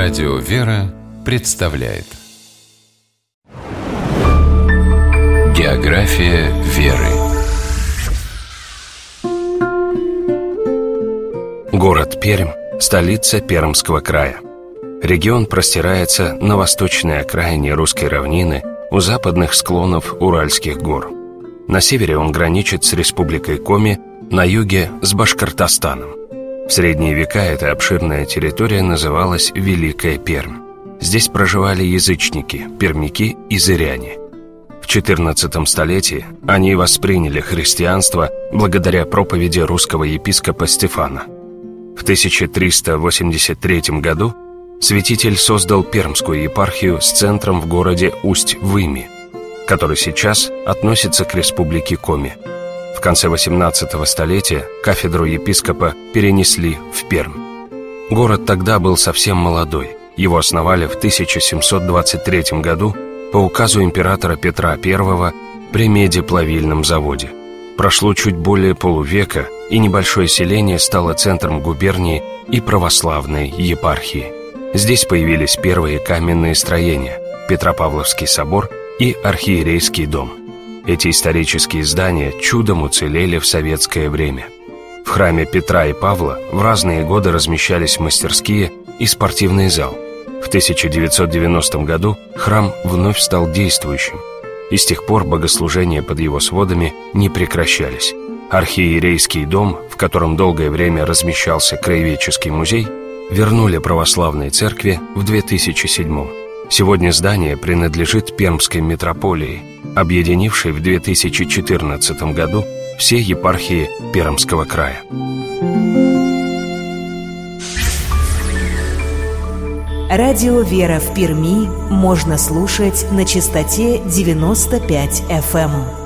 Радио «Вера» представляет География веры. Город Пермь – столица Пермского края. Регион простирается на восточной окраине русской равнины у западных склонов Уральских гор. На севере он граничит с республикой Коми, на юге – с Башкортостаном. В средние века эта обширная территория называлась Великая Пермь. Здесь проживали язычники, пермяки и зыряне. В XIV столетии они восприняли христианство благодаря проповеди русского епископа Стефана. В 1383 году святитель создал Пермскую епархию с центром в городе Усть-Выми, который сейчас относится к республике Коми. В конце XVIII столетия кафедру епископа перенесли в Пермь. Город тогда был совсем молодой. Его основали в 1723 году по указу императора Петра I при медиплавильном заводе. Прошло чуть более полувека, и небольшое селение стало центром губернии и православной епархии. Здесь появились первые каменные строения – Петропавловский собор и Архиерейский дом. Эти исторические здания чудом уцелели в советское время. В храме Петра и Павла в разные годы размещались мастерские и спортивный зал. В 1990 году храм вновь стал действующим, и с тех пор богослужения под его сводами не прекращались. Архиерейский дом, в котором долгое время размещался краеведческий музей, вернули православной церкви в 2007. Сегодня здание принадлежит Пермской митрополии, объединившей в 2014 году все епархии Пермского края. Радио «Вера» в Перми можно слушать на частоте 95 FM.